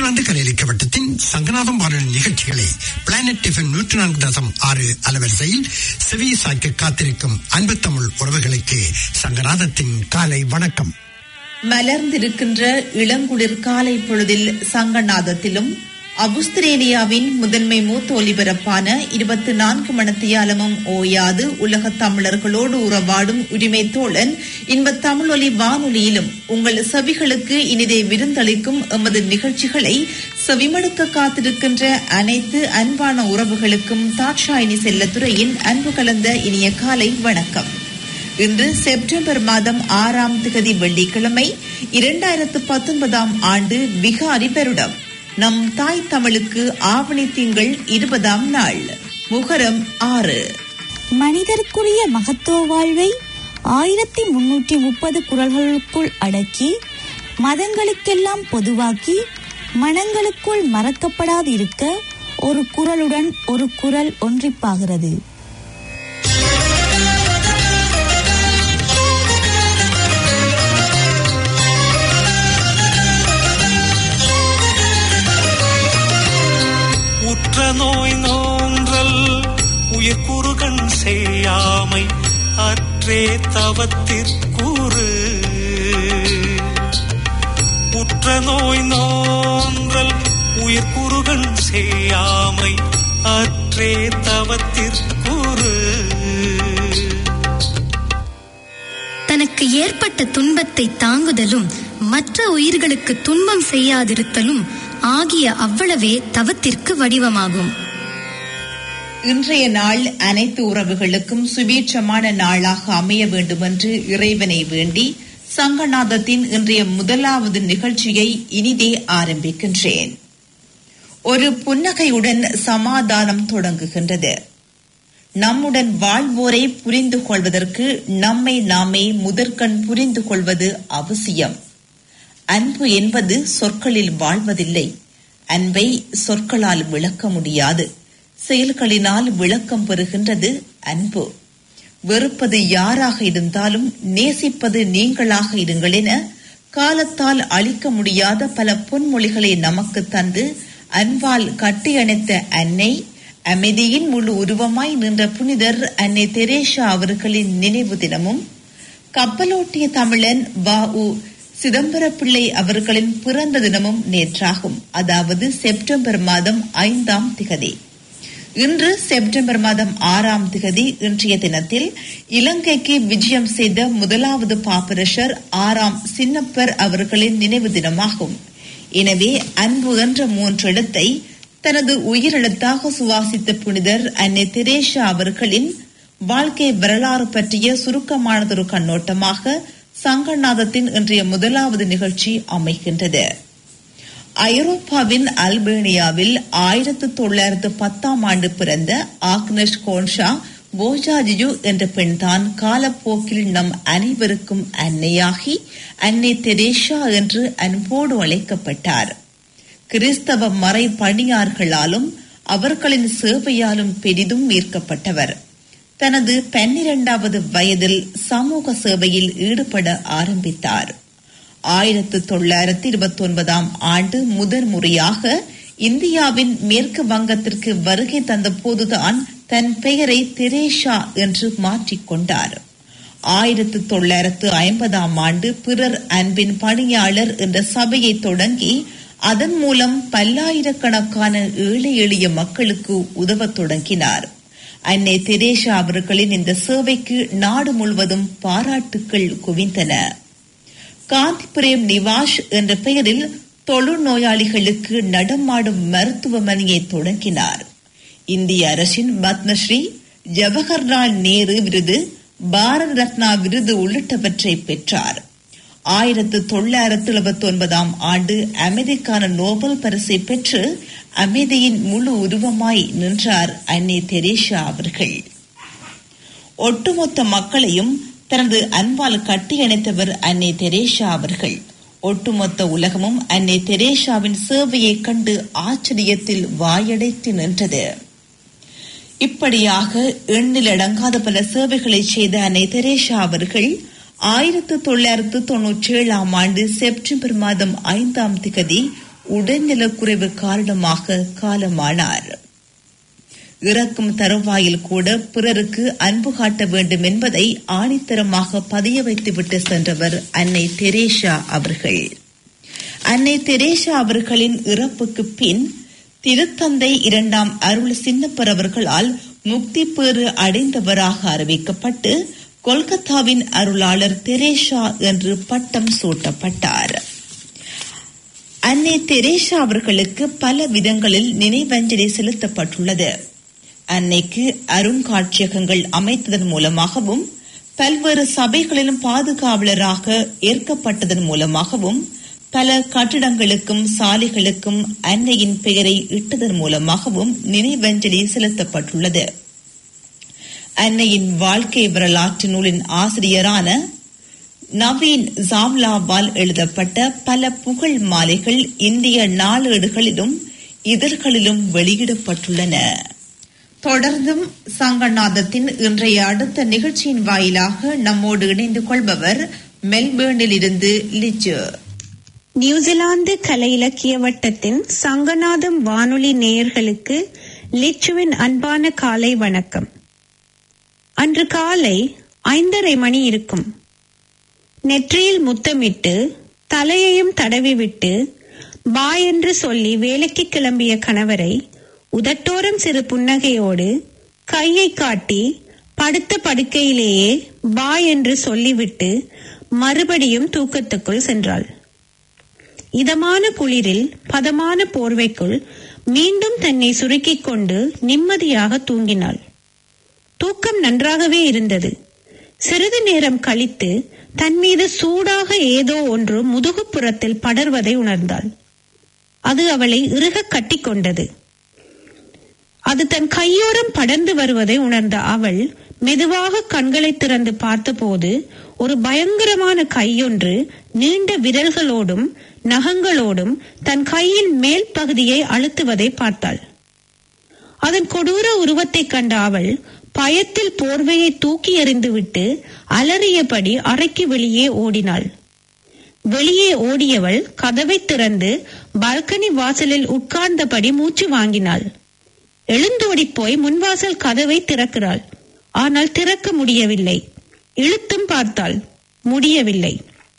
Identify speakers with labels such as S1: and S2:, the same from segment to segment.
S1: New Zealand கரையளிக்க வட்டத்தின் சங்கநாதம் வானொலி நிகழ்ச்சிகளை பிளானட் எஃப்எம் 104.6 அலைவரிசையில் செவி சாய்க்க காத்திருக்கும் அன்பு தமிழ் உறவுகளுக்கு சங்கநாதத்தின் காலை வணக்கம்.
S2: மலர்ந்திருக்கின்ற இளங்குளிர் காலை பொழுதில் சங்கநாதத்திலும் ஆஸ்திரேலியாவின் முதன்மை மூத்த ஒலிபரப்பான 24 மணித்தியாலமும் ஓயாது உலக தமிழர்களோடு உறவாடும் உரிமை தோழன் இன்ப தமிழொலி வானொலியிலும் உங்கள் செவிகளுக்கு இனிதே விருந்தளிக்கும் எமது நிகழ்ச்சிகளை செவிமடுக்க காத்திருக்கின்ற அனைத்து அன்பான உறவுகளுக்கும் தாட்சாயினி செல்லத்துறையின் அன்பு கலந்த இனிய காலை வணக்கம். இன்று செப்டம்பர் மாதம் 6ஆம் திகதி வெள்ளிக்கிழமை 2019ஆம் ஆண்டு விகாரி வருடம். நம் தாய் தமிழுக்கு ஆவணி திங்கள் 20ஆம் நாள், முகரம் 6.
S3: மனிதருக்குரிய மகத்துவ வாழ்வை 1330 குறள்களுக்குள் அடக்கி மதங்களுக்கெல்லாம் பொதுவாக்கி மனங்களுக்குள் மறக்கப்படாதிருக்க ஒரு குறளுடன் ஒரு குறள் ஒன்றிப்பாகிறது.
S4: உற்ற நோய் நோன்றல் உயிர் குறுகண் செய்யாமை அற்றே தவத்திற்குறு. உற்ற நோய் நோன்றல் உயிர் குறுகண் செய்யாமை அற்றே தவத்திற்குறு.
S5: தனக்கு ஏற்பட்ட துன்பத்தை தாங்குதலும் மற்ற உயிர்களுக்கு துன்பம் செய்யாதிருத்தலும் ஆகிய அவ்வளவே தவத்திற்கு வடிவமாகும்.
S2: இன்றைய நாள் அனைத்து உறவுகளுக்கும் சுபீட்சமான நாளாக அமைய வேண்டும் என்று இறைவனை வேண்டி சங்கநாதத்தின் இன்றைய முதலாவது நிகழ்ச்சியை இனிதே ஆரம்பிக்கின்றேன். ஒரு புன்னகையுடன் சமாதானம் தொடங்குகின்றது. நம்முடன் வாழ்வோரை புரிந்து கொள்வதற்கு நம்மை நாமே முதற்கண் புரிந்து கொள்வது அவசியம். அன்பு என்பது சொற்களில் வாழ்வதில்லை. அன்பை சொற்களால் விளக்க முடியாது, செயல்களினால் விளக்கம் பெறுகின்றது அன்பு. வெறுப்பது யாராக இருந்தாலும் நேசிப்பது நீங்களாக இருங்கள் என காலத்தால் அழிக்க முடியாத பல பொன்மொழிகளை நமக்கு தந்து அன்பால் கட்டியணைத்த அன்னை, அமைதியின் முழு உருவமாய் நின்ற புனிதர் அன்னை தெரேசா அவர்களின் நினைவு தினமும், கப்பலோட்டிய தமிழன் வ.உ. சிதம்பர பிள்ளை அவர்களின் பிறந்த தினமும் நேற்றாகும். அதாவது செப்டம்பர் மாதம் 5ஆம் திகதி. இன்று செப்டம்பர் மாதம் 6ஆம் திகதி. இன்றைய தினத்தில் இலங்கைக்கு விஜயம் செய்த முதலாவது பாப்பரசர் 6ஆம் சின்னப்பர் அவர்களின் நினைவு தினமாகும். எனவே அன்பு என்ற 3 எழுத்தை தனது உயிரெழுத்தாக சுவாசித்த புனிதர் அன்னை தெரேசா அவர்களின் வாழ்க்கை வரலாறு பற்றிய சுருக்கமானதொரு கண்ணோட்டமாக சங்கநாதத்தின் இன்றைய முதலாவது நிகழ்ச்சி அமைகின்றது. ஐரோப்பாவின் அல்பேனியாவில் 1910ஆம் ஆண்டு பிறந்த ஆக்னஸ் கோன்ஷா போஜாஜியு என்ற பெண்தான் காலப்போக்கில் நம் அனைவருக்கும் அன்னையாகி அன்னை தெரேசா என்று அன்போடு அழைக்கப்பட்டார். கிறிஸ்தவ மறை பணியார்களாலும் அவர்களின் சேவையாலும் பெரிதும் ஈர்க்கப்பட்டவர். தனது 12வது வயதில் சமூக சேவையில் ஈடுபட ஆரம்பித்தார். 1929ஆம் ஆண்டு முதன் முறையாக இந்தியாவின் மேற்கு வங்கத்திற்கு வருகை தந்த போதுதான் தன் பெயரை தெரேசா என்று மாற்றிக்கொண்டார். 1950ஆம் ஆண்டு பிறர் அன்பின் பணியாளர் என்ற சபையை தொடங்கி அதன் மூலம் பல்லாயிரக்கணக்கான ஏழை எளிய மக்களுக்கு உதவத் தொடங்கினார். அன்னை தெரேசா அவர்களின் இந்த சேவைக்கு நாடு முழுவதும் பாராட்டுக்கள் குவிந்தன. காந்திபுரம் நிவாஷ் என்ற பெயரில் தொழுநோயாளிகளுக்கு நடமாடும் மருத்துவமனையை தொடங்கினார். இந்திய அரசின் பத்மஸ்ரீ, ஜவஹர்லால் நேரு விருது, பாரத ரத்னா விருது உள்ளிட்டவற்றை பெற்றார். 1979ஆம் ஆண்டு அமைதிக்கான நோபல் பரிசை பெற்று அமைதியின் முழு உருவமாய் நின்றார் அன்னை தெரேசா அவர்கள். ஒட்டுமொத்த மக்களையும் தனது அன்பால் கட்டியணைத்தவர் அன்னை தெரேசா அவர்கள். ஒட்டுமொத்த உலகமும் அன்னை தெரேசாவின் சேவையை கண்டு ஆச்சரியத்தில் வாயடைத்து நின்றது. இப்படியாக எண்ணிலடங்காத பல சேவைகளை செய்த அன்னை தெரேசா அவர்கள் 1997ஆம் ஆண்டு செப்டம்பர் மாதம் 5ஆம் திகதி உடல்நலக்குறைவு காரணமாக காலமானார். இறக்கும் தருவாயில் கூட பிறருக்கு அன்பு காட்ட வேண்டும் என்பதை ஆணித்தரமாக பதிய வைத்துவிட்டு சென்றவர் அன்னை தெரேசா அவர்கள். அன்னை தெரேசா அவர்களின் இறப்புக்கு பின் திருத்தந்தை 2ஆம் அருள் சின்னப்பர் அவர்களால் முக்தி பேறு அடைந்தவராக அறிவிக்கப்பட்டு கொல்கத்தாவின் அருளாளர் தெரேசா என்று பட்டம் சூட்டப்பட்டார். அன்னை தெரேசா அவர்களுக்கு பல விதங்களில் நினைவஞ்சலி செலுத்தப்பட்டுள்ளது. அன்னைக்கு அருங்காட்சியகங்கள் அமைத்ததன் மூலமாகவும் பல்வேறு சபைகளிலும் பாதுகாவலராக ஏற்கப்பட்டதன் மூலமாகவும் பல கட்டிடங்களுக்கும் சாலைகளுக்கும் அன்னையின் பெயரை இட்டதன் மூலமாகவும் நினைவஞ்சலி செலுத்தப்பட்டுள்ளது. அன்னையின் வாழ்க்கை வரலாற்று நூலின் ஆசிரியரான நவீன் ஜாவ்லாவால் எழுதப்பட்ட பல புகழ் மாலைகள் இந்திய நாளேடுகளிலும் இதழ்களிலும் வெளியிடப்பட்டுள்ளன. தொடர்ந்தும் சங்கநாதத்தின் இன்றைய அடுத்த நிகழ்ச்சியின் வாயிலாக நம்மோடு இணைந்து கொள்பவர் மெல்பேர்னில் இருந்து லிஜு.
S6: நியூசிலாந்து கலை இலக்கிய வட்டத்தின் சங்கநாதம் வானொலி நேயர்களுக்கு லிச்சுவின் அன்பான காலை வணக்கம். அன்று காலை 5:30 மணி இருக்கும். நெற்றியில் முத்தமிட்டு தலையையும் தடவிவிட்டு பாய் என்று சொல்லி வேலைக்கு கிளம்பிய கணவரை உதட்டோரம் சிறு புன்னகையோடு கையை காட்டி படுத்த படுக்கையிலேயே பாய் என்று சொல்லிவிட்டு மறுபடியும் தூக்கத்துக்குள் சென்றாள். இதமான குளிரில் பதமான போர்வைக்குள் மீண்டும் தன்னை சுருக்கிக் கொண்டு நிம்மதியாக தூங்கினாள். தூக்கம் நன்றாகவே இருந்தது. சிறிது நேரம் கழித்து தன் மீது சூடாக ஏதோ ஒன்று முதுகுப்புறத்தில் படர்வதை உணர்ந்தாள். அது அவளை இறுக கட்டி கொண்டது. அது தன் கையோரம் படர்ந்து வருவதை உணர்ந்த அவள் மெதுவாக கண்களை திறந்து பார்த்தபோது ஒரு பயங்கரமான கையொன்று நீண்ட விரல்களோடும் நகங்களோடும் தன் கையின் மேல் பகுதியை அழுத்துவதை பார்த்தாள். அதன் கொடூர உருவத்தை கண்ட அவள் பயத்தில் போர்வையை தூக்கி எறிந்துவிட்டு அலறியபடி அறைக்கு வெளியே ஓடினாள். வெளியே ஓடியவள் கதவை திறந்து பால்கனி வாசலில் உட்கார்ந்தபடி மூச்சு வாங்கினாள். எழுந்தோடி போய் முன்வாசல் கதவை திறக்கிறாள். ஆனால் திறக்க முடியவில்லை. இழுத்தும் பார்த்தாள், முடியவில்லை.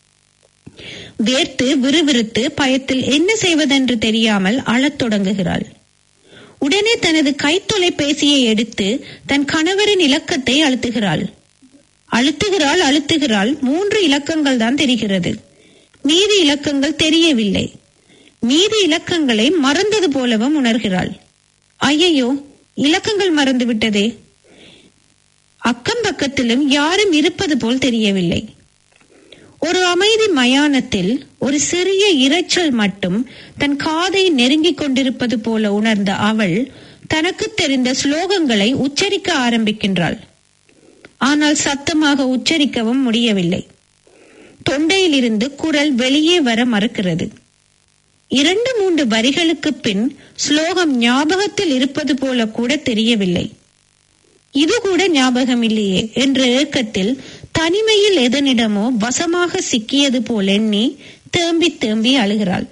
S6: வேர்த்து விறுவிறுத்து பயத்தில் என்ன செய்வதென்று தெரியாமல் அழத் தொடங்குகிறாள். உடனே தனது கைத்தொலைபேசியை எடுத்து தன் கணவரின் இலக்கத்தை அழுத்துகிறாள். 3 இலக்கங்கள் தான் தெரிகிறது. மீதி இலக்கங்கள் தெரியவில்லை. மீதி இலக்கங்களை மறந்தது போலவும் உணர்கிறாள். ஐயையோ, இலக்கங்கள் மறந்து விட்டதே. அக்கம் பக்கத்திலும் யாரும் இருப்பது போல் தெரியவில்லை. ஒரு அமைதி மயானத்தில் ஒரு சிறிய இரைச்சல் மட்டும் தன் காதை நெருங்கிக் கொண்டிருப்பது போல உணர்ந்த அவள் தனக்கு தெரிந்த ஸ்லோகங்களை உச்சரிக்க ஆரம்பிக்கின்றாள். ஆனால் சத்தமாக உச்சரிக்கவும் முடியவில்லை. தொண்டையில் இருந்து குரல் வெளியே வர மறுக்கிறது. 2-3 வரிகளுக்கு பின் ஸ்லோகம் ஞாபகத்தில் இருப்பது போல கூட தெரியவில்லை. இது கூட ஞாபகம் இல்லையே என்ற ஏக்கத்தில் தனிமையில் எதனிடமோ வசமாக சிக்கியது போல் எண்ணி தேம்பி தேம்பி அழுகிறாள்.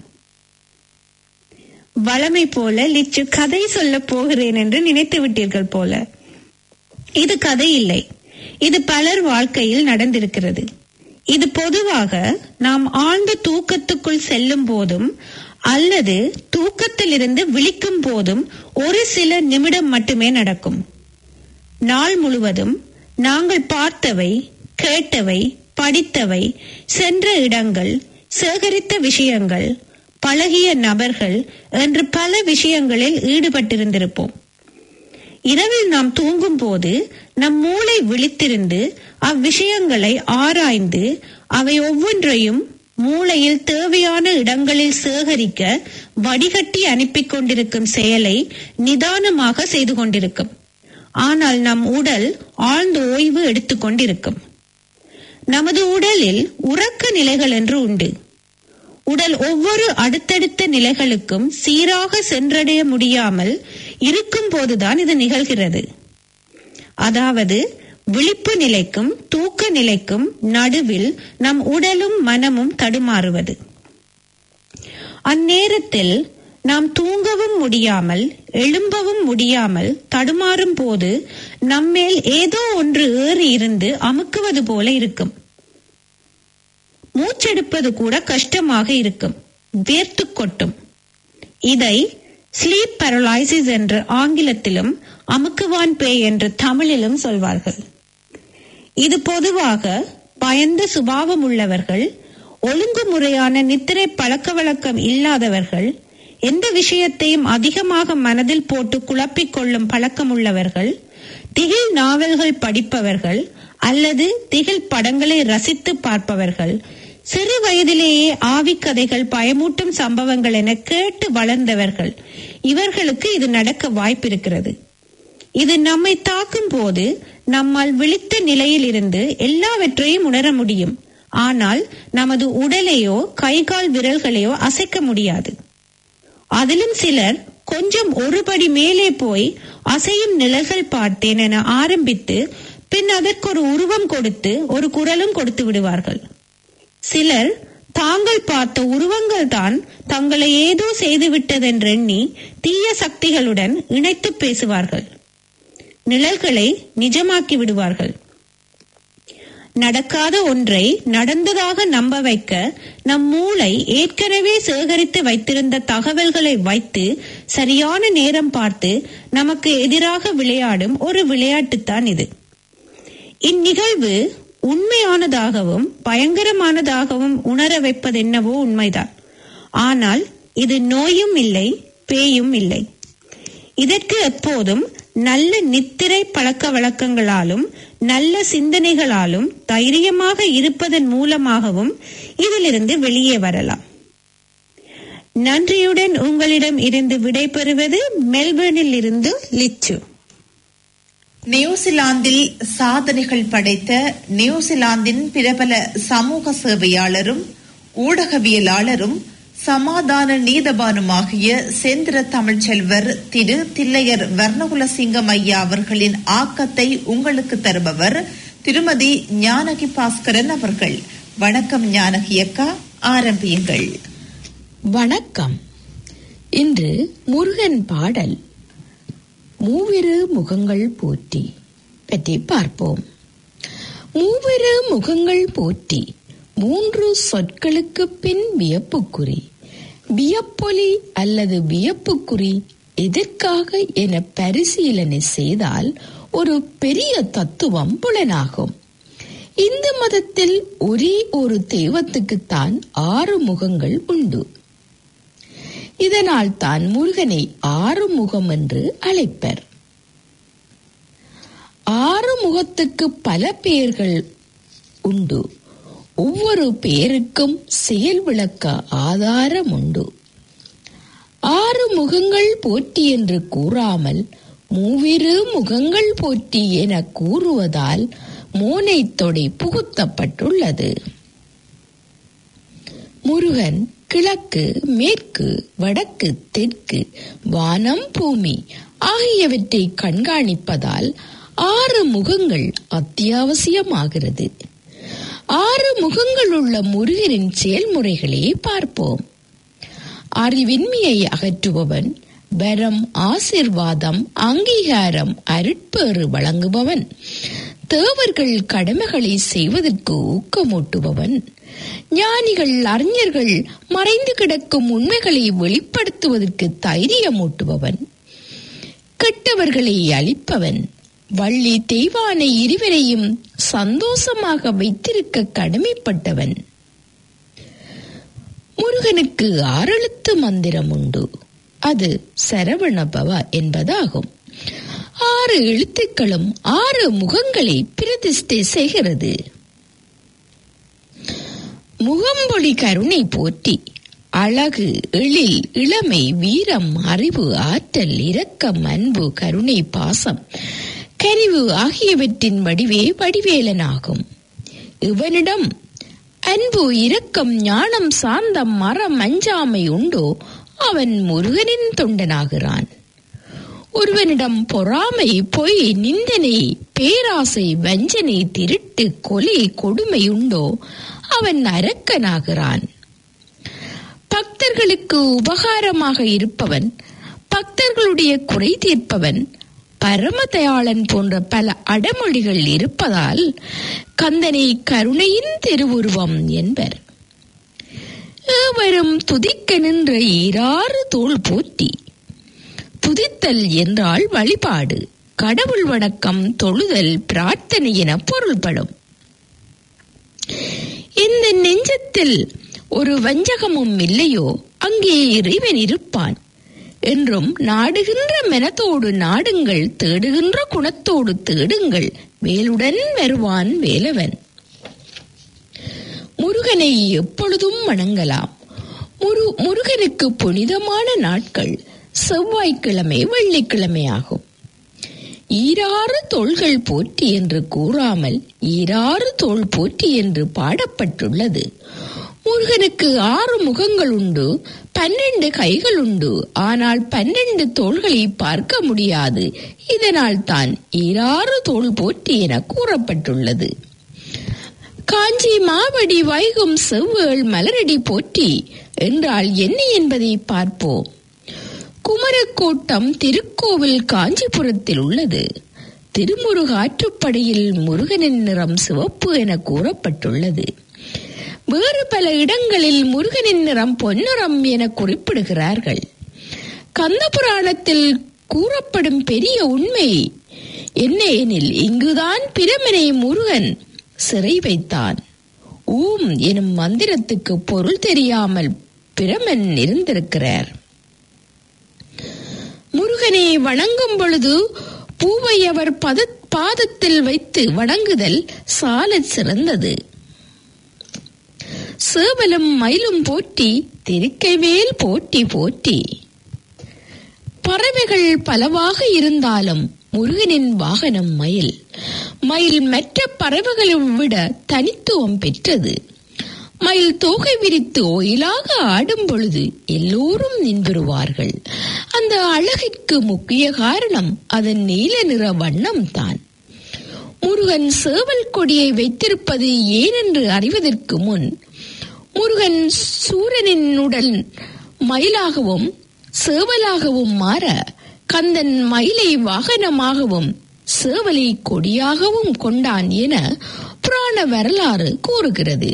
S6: வளமை போல லிச்சு கதை சொல்ல போகிறேன் என்று நினைத்து விட்டீர்கள் போல. இது கதை இல்லை. இது பலர் வாழ்க்கையில் நடந்திருக்கிறது. இது பொதுவாக நாம் ஆழ்ந்த தூக்கத்துக்குள் செல்லும் போதும் அல்லது தூக்கத்திலிருந்து விழிக்கும் போதும் ஒரு சில நிமிடம் மட்டுமே நடக்கும். நாள் முழுவதும் நாங்கள் பார்த்தவை, கேட்டவை, படித்தவை, சென்ற இடங்கள், சேகரித்த விஷயங்கள், பழகிய நபர்கள் என்று பல விஷயங்களில் ஈடுபட்டிருந்திருப்போம். இரவில் நாம் தூங்கும் போது நம் மூளை விழித்திருந்து அவ்விஷயங்களை ஆராய்ந்து அவை ஒவ்வொன்றையும் மூளையில் தேவையான இடங்களில் சேகரிக்க வடிகட்டி அனுப்பி கொண்டிருக்கும் செயலை நிதானமாக செய்து கொண்டிருக்கும். ஆனால் நம் உடல் ஆழ்ந்த ஓய்வு எடுத்துக்கொண்டிருக்கும். நமது உடலில் உறக்க நிலைகள் என்று உண்டு. உடல் ஒவ்வொரு அடுத்தடுத்த நிலைகளுக்கும் சீராக சென்றடைய முடியாமல் இருக்கும் போதுதான் இது நிகழ்கிறது. அதாவது விழிப்பு நிலைக்கும் தூக்க நிலைக்கும் நடுவில் நம் உடலும் மனமும் தடுமாறுவது. அந்நேரத்தில் நாம் தூங்கவும் முடியாமல் எழும்பவும் முடியாமல் தடுமாறும் போது நம்மேல் ஏதோ ஒன்று ஏறி இருந்து அமுக்குவது போல இருக்கும். மூச்செடுப்பது கூட கஷ்டமாக இருக்கும், வேர்த்து கொட்டும். இதை ஸ்லீப் பேரலைசிஸ் என்று ஆங்கிலத்திலும் அமுக்குவான் பேய் என்று தமிழிலும் சொல்வார்கள். இது பொதுவாக பயந்த சுபாவம் உள்ளவர்கள், ஒழுங்குமுறையான நித்திரை பழக்க வழக்கம் இல்லாதவர்கள், எந்த விஷயத்தையும் அதிகமாக மனதில் போட்டு குழப்பிக் கொள்ளும் பழக்கம் உள்ளவர்கள், திகில் நாவல்கள் படிப்பவர்கள் அல்லது திகில் படங்களை ரசித்து பார்ப்பவர்கள், சிறு வயதிலேயே ஆவிக்கதைகள், பயமூட்டும் சம்பவங்கள் என கேட்டு வளர்ந்தவர்கள், இவர்களுக்கு இது நடக்க வாய்ப்பிருக்கிறது. இது நம்மை தாக்கும் போது நம்மால் விழித்த நிலையில் இருந்து எல்லாவற்றையும் உணர முடியும். ஆனால் நமது உடலையோ கைகால் விரல்களையோ அசைக்க முடியாது. அதிலும் சிலர் கொஞ்சம் ஒருபடி மேலே போய் அசையும் நிழல்கள் பார்த்தேன் என ஆரம்பித்து பின் அதற்கு ஒரு உருவம் கொடுத்து ஒரு குரலும் கொடுத்து விடுவார்கள். சிலர் தாங்கள் பார்த்த உருவங்கள் தான் தங்களை ஏதோ செய்துவிட்டதென்றெண்ணி தீய சக்திகளுடன் இணைத்து பேசுவார்கள். நிழல்களை நிஜமாக்கி விடுவார்கள். நடக்காத ஒன்றை நடந்ததாக நம்ப வைக்க நம் மூளை ஏற்கனவே சேகரித்து வைத்திருந்த தகவல்களை வைத்து சரியான நேரம் பார்த்து நமக்கு எதிராக விளையாடும் ஒரு விளையாட்டுத்தான் இது. இந்நிகழ்வு உண்மையானதாகவும் பயங்கரமானதாகவும் உணர வைப்பதென்னவோ உண்மைதான். ஆனால் இது நோயும் இல்லை, பேயும் இல்லை. இதற்கு எப்போதும் நல்ல நித்திரை பழக்க வழக்கங்களாலும் நல்ல சிந்தனைகளாலும் தைரியமாக இருப்பதன் மூலமாகவும் இதிலிருந்து வெளியே வரலாம். நன்றியுடன் உங்களிடம் இருந்து விடைபெறுவது மெல்பர்னில் இருந்து லிச்சு.
S2: நியூசிலாந்தில் சாதனைகள் படைத்த நியூசிலாந்தின் பிரபல சமூக சேவையாளரும் ஊடகவியலாளரும் சமாதான நீதபானுமாகிய செந்திர தமிழ்ச்செல்வர் திரு தில்லையர் வர்ணகுலசிங்கம் ஐயா அவர்களின் ஆக்கத்தை உங்களுக்கு தருபவர் திருமதி ஞானகி பாஸ்கரன் அவர்கள். வணக்கம் ஞானகி அக்கா, ஆரம்பியுங்கள்.
S7: வணக்கம். இன்று முருகன் பாடல் மூவிரு முகங்கள் போற்றி பற்றி பார்ப்போம். மூவிரு முகங்கள் போற்றி மூன்று சொற்களுக்கு பின் வியப்புக்குறி. வியப்பொலி அல்லது வியப்புக்குறி எதற்காக என பரிசீலனை செய்தால் ஒரு பெரிய தத்துவம் புலனாகும். இந்து மதத்தில் ஒரே ஒரு தெய்வத்துக்குத்தான் 6 முகங்கள் உண்டு. இதனால் தான் முருகனை 6 முகம் என்று அழைப்பர். 6 முகத்துக்கு பல பெயர்கள் உண்டு. ஒவ்வொரு பெயருக்கும் செயல் விளக்க ஆதாரம் உண்டு. 6 முகங்கள் போற்றி என்று கூறாமல் மூவிரு முகங்கள் போற்றி என கூறுவதால் மோனை தொடை புகுத்தப்பட்டுள்ளது. முருகன் கிழக்கு, மேற்கு, வடக்கு, தெற்கு, வானம், பூமி ஆகியவற்றை கண்காணிப்பதால் 6 முகங்கள் அத்தியாவசியமாகிறது. 6 முகங்கள் உள்ள முருகனின் செயல்முறைகளை பார்ப்போம். அறிவின்மையை அகற்றுபவன், வரம், ஆசீர்வாதம், அங்கீகாரம், அருட்பேறு வழங்குபவன், தேவர்கள் கடமைகளை செய்வதற்கு ஊக்கமூட்டுபவன், ஞானிகள் அறிஞர்கள் மறைந்து கிடக்கும் உண்மைகளை வெளிப்படுத்துவதற்கு தைரியமூட்டுபவன், கெட்டவர்களை அழிப்பவன், வள்ளி தெய்வானை இருவரையும் சந்தோஷமாக வைத்திருக்க கடமைப்பட்டவன். முருகனுக்கு 6 எழுத்து மந்திரம் உண்டு. அது சரவணபவ என்பதாகும். 6 எழுத்துக்களும் 6 முகங்களை பிரதிஷ்டை செய்கிறது. முகம்பொழி கருணை போற்றி. அழகு, எழில், இளமை, வீரம், அறிவு, ஆற்றல், இரக்கம், அன்பு, கருணை, பாசம், கனிவு ஆகியவற்றின் வடிவே வடிவேலனாகும். இவனிடம் அன்பு, இரக்கம், ஞானம், சாந்தம், மரம், அஞ்சாமை உண்டோ அவன் முருகனின் தொண்டனாகிறான். ஒருவனிடம் பொறாமை, பொய், நிந்தனை, பேராசை, வஞ்சனை, திருட்டு, கொலை, கொடுமை உண்டோ அவன் அரக்கனாகிறான். பக்தர்களுக்கு உபகாரமாக இருப்பவன், பக்தர்களுடைய குறை தீர்ப்பவன், பரமதயாளன் போன்ற பல அடமொழிகள் இருப்பதால் கந்தனை கருணையின் திருவுருவம் என்பர். ஏவரும் துதிக்க நின்ற ஈராறு தோள் போற்றி. துதித்தல் என்றால் வழிபாடு, கடவுள் வணக்கம், தொழுதல், பிரார்த்தனை என பொருள்படும். இந்த நெஞ்சத்தில் ஒரு வஞ்சகமும் இல்லையோ அங்கே இறைவன் இருப்பான் என்றும், நாடுகின்ற மனத்தோடு நாடுங்கள், தேடுகின்ற குணத்தோடு தேடுங்கள், வேலுடன் வருவான் வேலவன். முருகனை எப்பொழுதும் வணங்கலாம். முருகனுக்கு புனிதமான நாட்கள் செவ்வாய்க்கிழமை, வெள்ளிக்கிழமை ஆகும். ஈராறு தோள்கள் போற்றி என்று கூறாமல் ஈராறு தோள் போற்றி என்று பாடப்பட்டுள்ளது. முருகனுக்கு 6 முகங்கள் உண்டு, 12 கைகள் உண்டு. ஆனால் 12 தோள்களை பார்க்க முடியாது. இதனால் தான் ஈராறு தோள் போற்றி என கூறப்பட்டுள்ளது. காஞ்சி மாவடி வைகும் செவ்வேள் மலரடி போற்றி என்றால் என்ன என்பதை பார்ப்போம். குமரக்கோட்டம் திருக்கோவில் காஞ்சிபுரத்தில் உள்ளது. திருமுருகாற்றுப்படையில் முருகனின் நிறம் சிவப்பு என கூறப்பட்டுள்ளது. வேறு பல இடங்களில் முருகனின் நிறம் பொன்னிறம் என குறிப்பிடுகிறார்கள். கந்த புராணத்தில் கூறப்படும் பெரிய உண்மை என்ன எனில், இங்குதான் பிரமனை முருகன் சிறை வைத்தான். ஊம் எனும் மந்திரத்துக்கு பொருள் தெரியாமல் பிரமன் இருந்திருக்கிறார். முருகனை வணங்கும் பொழுது பூவை அவர் பாதத்தில் வைத்து வணங்குதல் சாலச் சிறந்தது. சேவலும் மயிலும் போற்றி, திருக்கைவேல் போற்றி போற்றி. பறவைகள் பலவாக இருந்தாலும் முருகனின் வாகனம் மயில். மயில் மற்ற பறவைகளை விட தனித்துவம் பெற்றது. மயில் தோகை விரித்து ஒயிலாக ஆடும் பொழுது எல்லோரும் நின்றுவார்கள். அந்த அழகிற்கு முக்கிய காரணம் அதன் நீல நிற வண்ணம் தான். முருகன் சேவல் கொடியை வைத்திருப்பது ஏனென்று அறிவதற்கு முன், முருகன் சூரனின் உடல் மயிலாகவும் சேவலாகவும் மாற, கந்தன் மயிலை வாகனமாகவும் சேவலை கொடியாகவும் கொண்டான் என புராண வரலாறு கூறுகிறது.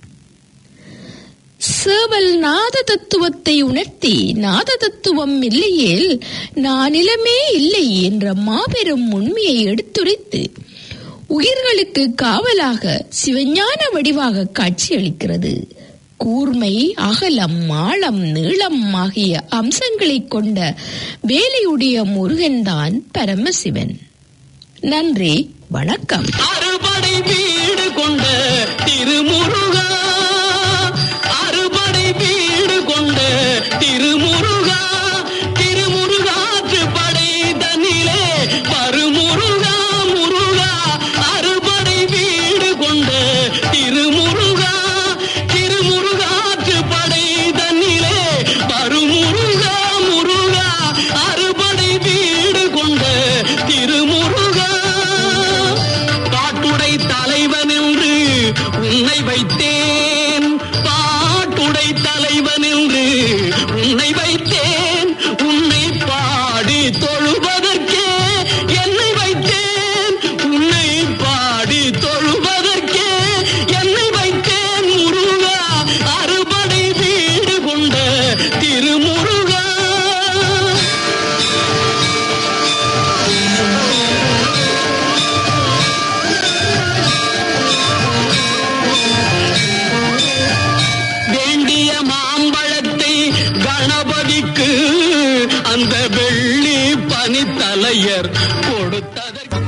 S7: சேவல் நாத தத்துவத்தை உணர்த்தி, நாத தத்துவம் இல்லையேல் நானிலமே இல்லை என்ற மாபெரும் உண்மையை எடுத்துரைத்து உயிர்களுக்கு காவலாக சிவஞான வடிவாக காட்சியளிக்கிறது. கூர்மை, அகலம், ஆழம், நீளம் ஆகிய அம்சங்களை கொண்ட வேலையுடைய முருகன்தான் பரமசிவன். நன்றி, வணக்கம்.
S8: அறுபடை வீடு கொண்ட திருமுருகா, அறுபடை வீடு கொண்ட திருமுருகா, திருமுருகாற்று படை தன்னிலே வருமுருகா முருகா. அறுபடை வீடு கொண்ட திருமுருகா, திருமுருகாற்று படை தன்னிலே வருமுருகா முருகா. அறுபடை வீடு கொண்ட திருமுருகா, பாட்டுடை தலைவன் என்று உன்னை வைத்தேன், பாட்டுடை தலைவன் என்று உன்னை வைத்தேன். உன்னை பாடி தொழுவதற்கே என்னை வைத்தேன், உன்னை பாடி தொழுவதற்கே என்னை வைத்தேன் முருகா. அறுபடை வீடு கொண்ட திருமுருகா. வேண்டிய மாம்பழத்தை கணபதிக்கு அந்த வெள்ளி பனித்தலையர் கொடுத்ததற்கு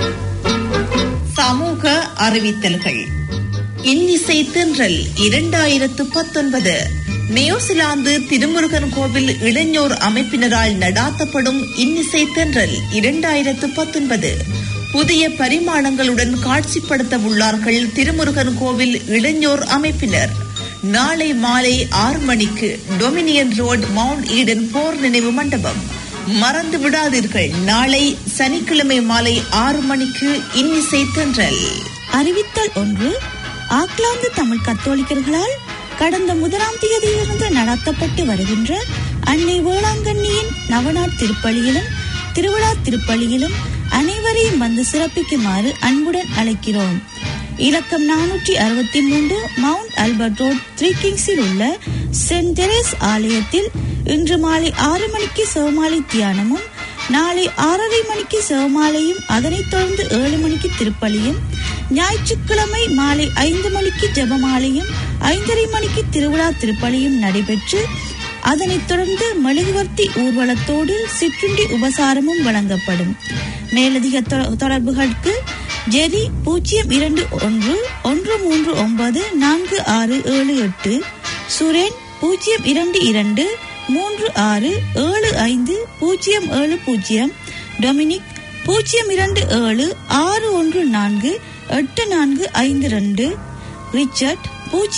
S2: சமூக அறிவித்தல்கள். இன்னிசை தென்றல் 2019 நியூசிலாந்து திருமுருகன் கோவில் இளைஞர் அமைப்பினரால் நடாத்தப்படும் இன்னிசை தென்றல் 2019 புதிய பரிமாணங்களுடன் காட்சிப்படுத்த உள்ளார்கள் திருமுருகன் கோவில் இளைஞர் அமைப்பினர். நாளை மாலை 6 மணிக்கு டொமினியன் ரோட், மவுண்ட் ஈடன் போர் நினைவு மண்டபம். மறந்து விடாதீர்கள், நாளை சனிக்கிழமை மாலை 6 மணிக்கு இன்னிசை தென்றல்.
S3: அறிவித்தல் ஒன்று. ஆக்லாந்து தமிழ் கத்தோலிக்கர்களால் கடந்த 1ஆம் தேதியிலிருந்து நடத்தப்பட்டு வருகின்ற அன்னை வேளாங்கண்ணியின் நவநாட் திருப்பலியிலும் திருவிழா திருப்பலியிலும் அனைவரையும் வந்து சிறப்பிக்குமாறு அன்புடன் அழைக்கிறோம். இலக்கம் 463 மவுண்ட் ஆல்பர்ட் ரோட் 3 கிங்ஸில் உள்ள சென்ட் தெரேஸ் ஆலயத்தில் இன்று மாலை 6 மணிக்கு செவமாலை தியானமும், நாளை 6:30 மணிக்கு செவமாலையும், அதனைத் தொடர்ந்து 7 மணிக்கு திருப்பலியும், ஞாயிற்றுக்கிழமை மாலை 5 மணிக்கு ஜெபமாலையும், 5:30 மணிக்கு திருவிழா திருப்பலியும் நடைபெற்று அதனைத் தொடர்ந்து மெழுகுவர்த்தி ஊர்வலத்தோடு சிற்றுண்டி உபசாரமும் வழங்கப்படும். மேலதிக தொடர்புகளுக்கு ஜெரி 0211394678, சுரேன் 0223675070, டொமினிக் 0276148452, ரிச்சர்ட்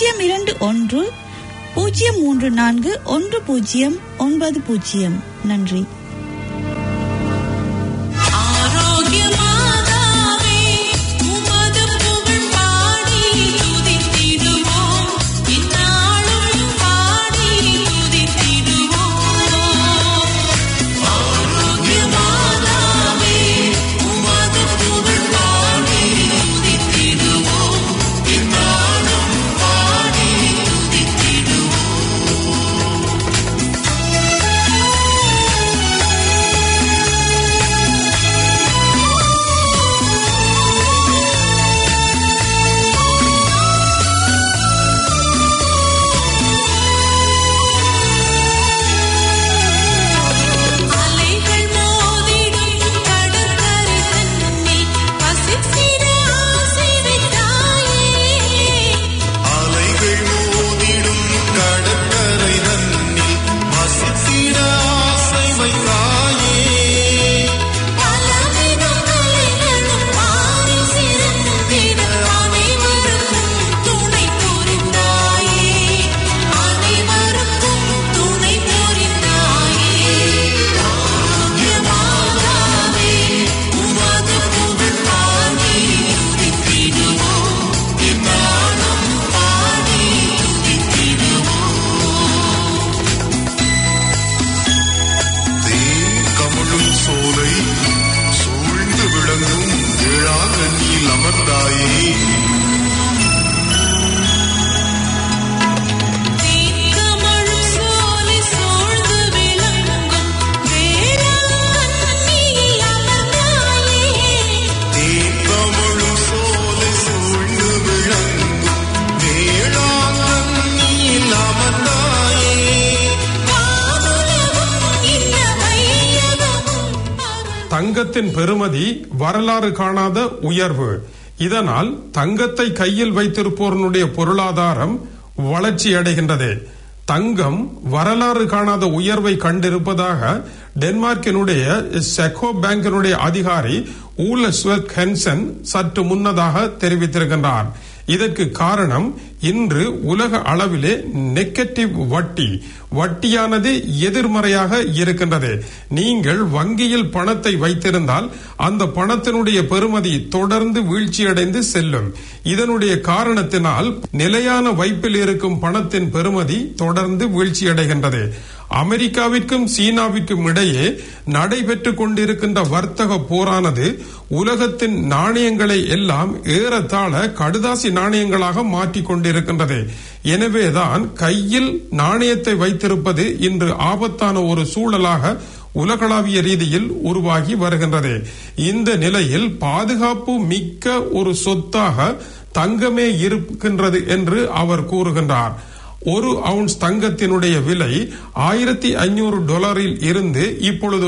S3: 0210341090. நன்றி.
S9: தங்கத்தின் பெறுமதி வரலாறு காணாத உயர்வு. இதனால் தங்கத்தை கையில் வைத்திருப்போருடைய பொருளாதாரம் வளர்ச்சி அடைகின்றது. தங்கம் வரலாறு காணாத உயர்வை கண்டிருப்பதாக டென்மார்க்கினுடைய செக்கோ பேங்கினுடைய அதிகாரி ஊல ஸ்வெத் ஹென்சன் சற்று முன்னதாக தெரிவித்திருக்கின்றார். இதற்கு காரணம் இன்று உலக அளவிலே நெகட்டிவ் வட்டியானது எதிர்மறையாக இருக்கின்றது. நீங்கள் வங்கியில் பணத்தை வைத்திருந்தால் அந்த பணத்தினுடைய பெறுமதி தொடர்ந்து வீழ்ச்சியடைந்து செல்லும். இதனுடைய காரணத்தினால் நிலையான வைப்பில் இருக்கும் பணத்தின் பெறுமதி தொடர்ந்து வீழ்ச்சியடைகின்றது. அமெரிக்காவிற்கும் சீனாவிற்கும் இடையே நடைபெற்றுக் கொண்டிருக்கின்ற வர்த்தக போரானது உலகத்தின் நாணயங்களை எல்லாம் ஏறத்தாழ கடுதாசி நாணயங்களாக மாற்றிக் கொண்டிருக்கின்றது. எனவேதான் கையில் நாணயத்தை வைத்திருப்பது இன்று ஆபத்தான ஒரு சூழலாக உலகளாவிய ரீதியில் உருவாகி வருகின்றது. இந்த நிலையில் பாதுகாப்பு மிக்க ஒரு சொத்தாக தங்கமே இருக்கின்றது என்று அவர் கூறுகின்றார். ஒரு அவுன்ஸ் தங்கத்தினுடைய விலை $1500 இருந்து இப்பொழுது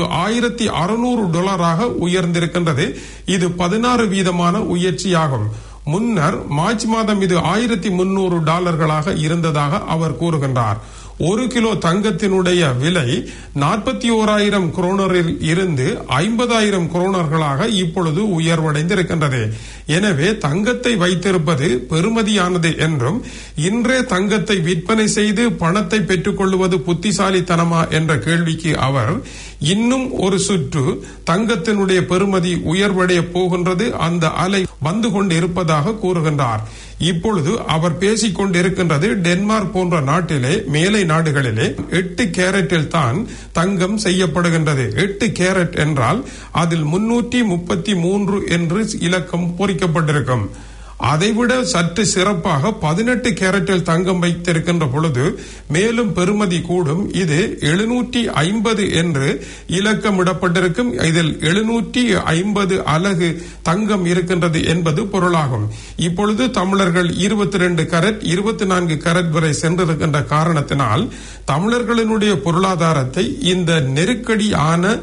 S9: $1600 உயர்ந்திருக்கின்றது. இது 16% உயர்ச்சியாகும். முன்னர் மார்ச் மாதம் இது $1300 இருந்ததாக அவர் கூறுகின்றார். 1 கிலோ தங்கத்தினுடைய விலை 41,000 குரோனரில் இருந்து 50,000 குரோனர்களாக இப்பொழுது உயர்வடைந்திருக்கின்றது. எனவே தங்கத்தை வைத்திருப்பது பெறுமதியானது என்றும் இன்றே தங்கத்தை விற்பனை செய்து பணத்தை பெற்றுக் கொள்வது புத்திசாலித்தனமா என்ற கேள்விக்கு அவர் இன்னும் ஒரு சுற்று தங்கத்தினுடைய பெறுமதி உயர்வடைய போகின்றது, அந்த அலை வந்து கொண்டு இருப்பதாக கூறுகின்றார். இப்பொழுது அவர் பேசிக் கொண்டிருக்கின்றது டென்மார்க் போன்ற நாட்டிலே, மேலை நாடுகளிலே 8 கேரட்டில் தான் தங்கம் செய்யப்படுகின்றது. 8 கேரட் என்றால் அதில் 333 என்று இலக்கம் பொறிக்கப்பட்டிருக்கும். அதைவிட சற்று சிறப்பாக 18 கேரட்டில் தங்கம் வைத்திருக்கின்ற பொழுது மேலும் பெறுமதி கூடும். இது 750 என்று இலக்கமிடப்பட்டிருக்கும். இதில் 750 அலகு தங்கம் இருக்கின்றது என்பது பொருளாகும். இப்பொழுது தமிழர்கள் 22 கரட் 24 கரட் வரை சென்றிருக்கின்ற காரணத்தினால் தமிழர்களினுடைய பொருளாதாரத்தை இந்த நெருக்கடியான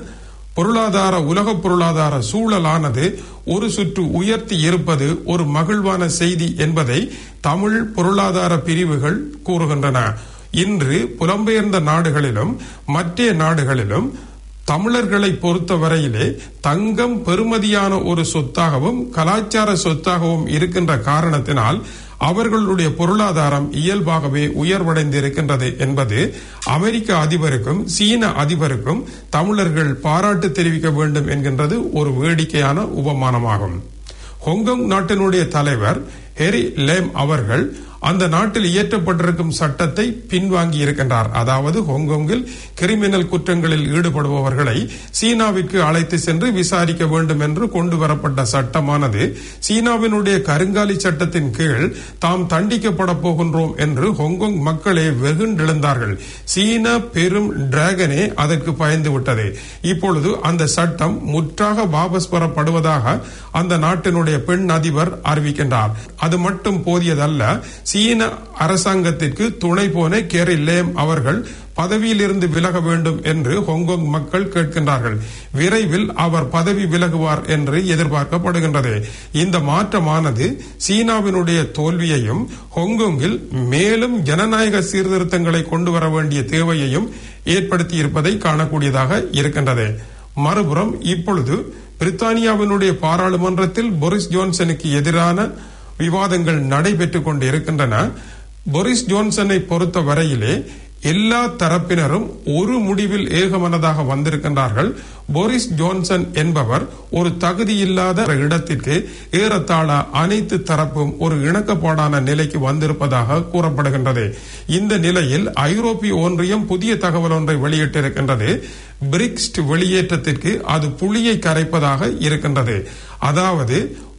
S9: உலக பொருளாதார சூழலானது ஒரு சுற்று உயர்த்தி இருப்பது ஒரு மகிழ்வான செய்தி என்பதை தமிழ் பொருளாதார பிரிவுகள் கூறுகின்றன. இன்று புலம்பெயர்ந்த நாடுகளிலும் மற்ற நாடுகளிலும் தமிழர்களை பொறுத்தவரையிலே தங்கம் பெறுமதியான ஒரு சொத்தாகவும் கலாச்சார சொத்தாகவும் இருக்கின்ற காரணத்தினால் அவர்களுடைய பொருளாதாரம் இயல்பாகவே உயர்வடைந்திருக்கின்றது என்பது அமெரிக்க அதிபருக்கும் சீன அதிபருக்கும் தமிழர்கள் பாராட்டு தெரிவிக்க வேண்டும் என்கின்றது ஒரு வேடிக்கையான உபமானமாகும். ஹாங்காங் நாட்டினுடைய தலைவர் ஹெரி லேம் அவர்கள் அந்த நாட்டில் இயற்றப்பட்டிருக்கும் சட்டத்தை பின்வாங்கி இருக்கின்றார். அதாவது ஹாங்காங்கில் கிரிமினல் குற்றங்களில் ஈடுபடுபவர்களை சீனாவிற்கு அழைத்து சென்று விசாரிக்க வேண்டும் என்று கொண்டு வரப்பட்ட சட்டமானது சீனாவினுடைய கருங்காலி சட்டத்தின் கீழ் தாம் தண்டிக்கப்பட போகின்றோம் என்று ஹாங்காங் மக்களே வெகுண்டெழுந்தார்கள். சீன பெரும் டிராகனே அதற்கு பயந்து விட்டது. இப்பொழுது அந்த சட்டம் முற்றாக வாபஸ் பெறப்படுவதாக அந்த நாட்டினுடைய பெண் அதிபர் அறிவிக்கின்றார். அது மட்டும் போதியதல்ல, சீன அரசாங்கத்திற்கு துணை போன கேரி லேம் அவர்கள் பதவியிலிருந்து விலக வேண்டும் என்று ஹாங்காங் மக்கள் கேட்கின்றார்கள். விரைவில் அவர் பதவி விலகுவார் என்று எதிர்பார்க்கப்படுகின்றது. இந்த மாற்றமானது சீனாவினுடைய தோல்வியையும் ஹாங்காங்கில் மேலும் ஜனநாயக சீர்திருத்தங்களை கொண்டு வர வேண்டிய தேவையையும் ஏற்படுத்தி இருப்பதை காணக்கூடியதாக இருக்கின்றது. மறுபுறம் இப்பொழுது பிரித்தானியாவினுடைய பாராளுமன்றத்தில் போரிஸ் ஜான்சனுக்கு எதிரான விவாதங்கள் நடைபெற்றுக் கொண்டு இருக்கின்றன. போரிஸ் ஜான்சனை பொறுத்த வரையிலே எல்லா தரப்பினரும் ஒரு முடிவில் ஏகமனதாக வந்திருக்கின்றார்கள். போரிஸ் ஜான்சன் என்பவர் ஒரு தகுதியில்லாத இடத்திற்கு ஏறத்தாழ அனைத்து தரப்பும் ஒரு இணக்கப்பாடான நிலைக்கு வந்திருப்பதாக கூறப்படுகின்றது. இந்த நிலையில் ஐரோப்பிய ஒன்றியம் புதிய தகவல் ஒன்றை வெளியிட்டிருக்கின்றது. பிரிக்ஸ் வெளியேற்றத்திற்கு அது புளியை கரைப்பதாக இருக்கின்றது. அதாவது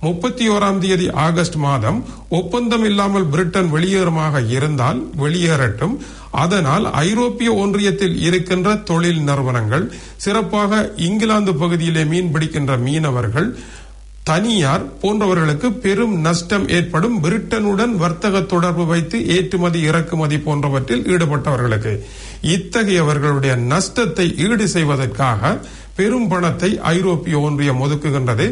S9: 31ஆம் தேதி ஆகஸ்ட் மாதம் ஒப்பந்தம் இல்லாமல் பிரிட்டன் வெளியேறுமாக இருந்தால் வெளியேறட்டும். அதனால் ஐரோப்பிய ஒன்றியத்தில் இருக்கின்ற தொழில் நிறுவனங்கள், சிறப்பாக இங்கிலாந்து பகுதியிலே மீன் பிடிக்கின்ற மீனவர்கள், தனியார் போன்றவர்களுக்கு பெரும் நஷ்டம் ஏற்படும். பிரிட்டனுடன் வர்த்தக தொடர்பு வைத்து ஏற்றுமதி இறக்குமதி போன்றவற்றில் ஈடுபட்டவர்களுக்கு இத்தகையவர்களுடைய நஷ்டத்தை ஈடு செய்வதற்காக பெரும் பணத்தை ஐரோப்பிய ஒன்றியம் ஒதுக்குகின்றது.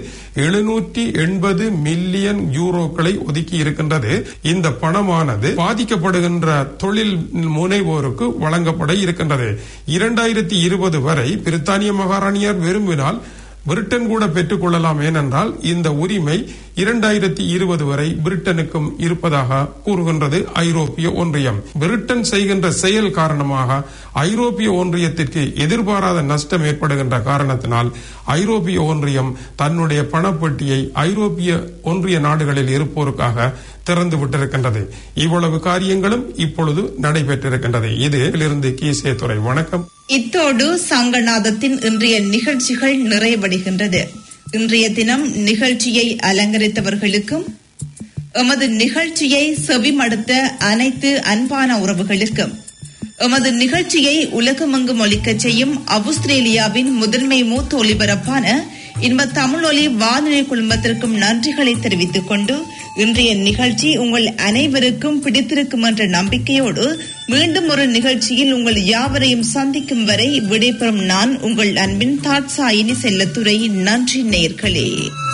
S9: 780 மில்லியன் யூரோக்களை ஒதுக்கி இருக்கின்றது. இந்த பணமானது பாதிக்கப்படுகின்ற தொழில் முனைவோருக்கு வழங்கப்பட இருக்கின்றது. 2020 வரை பிரித்தானிய மகாராணியார் விரும்பினால் பிரிட்டன் கூட பெற்றுக் கொள்ளலாம். ஏனென்றால் இந்த உரிமை 2020 வரை பிரிட்டனுக்கும் இருப்பதாக கூறுகின்றது ஐரோப்பிய ஒன்றியம். பிரிட்டன் செய்கின்ற செயல் காரணமாக ஐரோப்பிய ஒன்றியத்திற்கு எதிர்பாராத நஷ்டம் ஏற்படுகின்ற காரணத்தினால் ஐரோப்பிய ஒன்றியம் தன்னுடைய பணப்பட்டியை ஐரோப்பிய ஒன்றிய நாடுகளில் இருப்போருக்காக திறந்து விட்டிருக்கின்றது. இவ்வளவு காரியங்களும் இப்பொழுது நடைபெற்றிருக்கின்றது. இதிலிருந்து கீசே துறை. வணக்கம்.
S2: இத்தோடு சங்கநாதத்தின் இன்றைய நிகழ்ச்சிகள் நிறைவடைகின்றது. இன்றைய தினம் நிகழ்ச்சியை அலங்கரித்தவர்களுக்கும் எமது நிகழ்ச்சியை செவிமடுத்த அனைத்து அன்பான உறவுகளுக்கும் எமது நிகழ்ச்சியை உலகமெங்கும் ஒலிக்கச் செய்யும் ஆஸ்திரேலியாவின் முதன்மை மூத்த ஒலிபரப்பான இன்ப தமிழொலி வானொலி குழுமத்திற்கும் நன்றிகளை தெரிவித்துக் கொண்டு இன்றைய நிகழ்ச்சி உங்கள் அனைவருக்கும் பிடித்திருக்கும் என்ற நம்பிக்கையோடு மீண்டும் ஒரு நிகழ்ச்சியில் உங்கள் யாவரையும் சந்திக்கும் வரை விடைபெறும் நான் உங்கள் அன்பின் தாட்சாயினி செல்லத்துறை. நன்றி நேயர்களே.